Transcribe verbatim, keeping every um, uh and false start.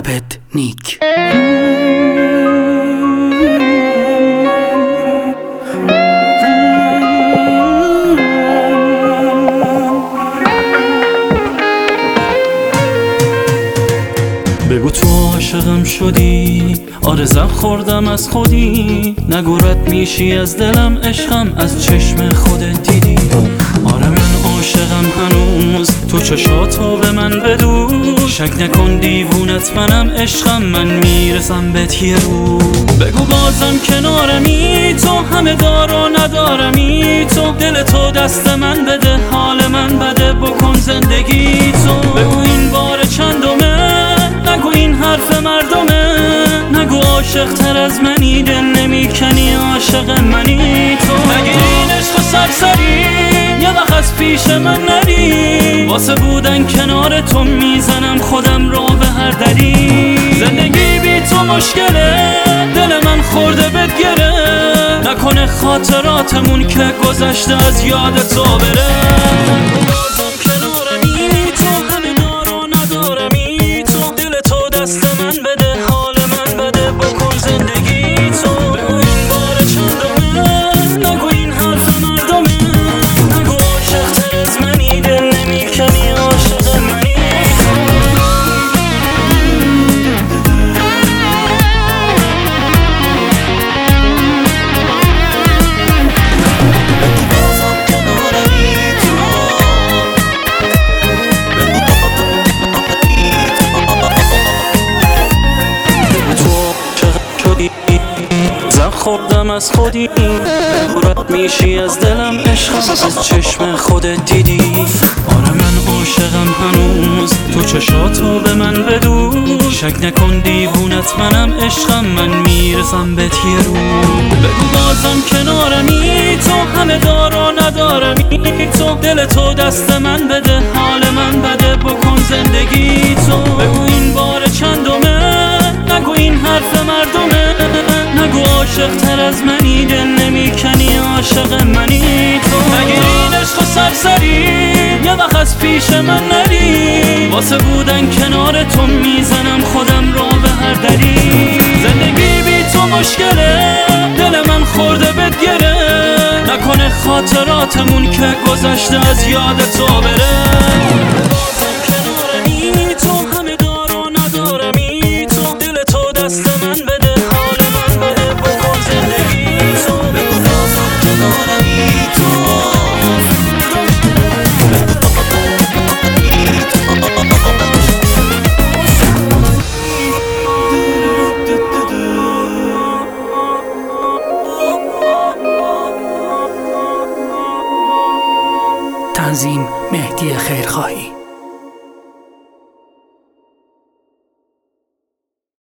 عبد نیک. بگو تو عاشقم شدی، آرزم خوردم از خودی، نگو رد میشی از دلم، عشقم از چشم خودت دیدی. آره من عاشقم هنوز، تو چشاتو به من بدو، شک نکن دیوونت منم، عشقم من میرسم بهت یه رو. بگو بازم کنارمی، تو همه دار و ندارمی، تو دل تو دست من بده، حال من بده، بکن زندگی تو. بگو این بار چندمه، نگو این حرف مردمه، نگو عاشق تر از منی، دل نمی کنی عاشق منی تو. مگه این عشق سرسری یه وقت از پیش من نری، واسه بودن کنار تو میزنم خودم رو به هر دری. زندگی بی تو مشکله، دل من خورده بهت گره، نکنه خاطراتمون که گذشته از یاد تو بره. دست من بده، حال من بده، بکن زندگی تو. بگو این بار چندمه، نگو این حرف مردمه، نگو عاشق تر از منی، دل نمی کنی عاشق منی زم خوردم از خودی، رد میشی از دلم، عشقم از چشم خودت دیدی. آره من عاشقم هنوز، تو چشاتو به من بدو، شک نکن دیوونت منم، عشقم من میرسم بهت یه رو. بگو بازم کنارمی، تو همه دار و ندارمی، تو دل تو دست من بده، حال من بده، بکن زندگی تو. بگو این بار چندمه، نگو این حرف مردمه، نگو عاشق تر از منی، دل نمی کنی عاشق منی تو. مگه این عشق سرسری یه وقت از پیش من نری، واسه بودن کنار تو میزنم خودم رو به هر دری. زندگی بی تو مشکله، دل من خورده بهت گره، نکنه خاطراتمون که گذشته از یاد تو بره. تنظیم مهدی خیرخواهی.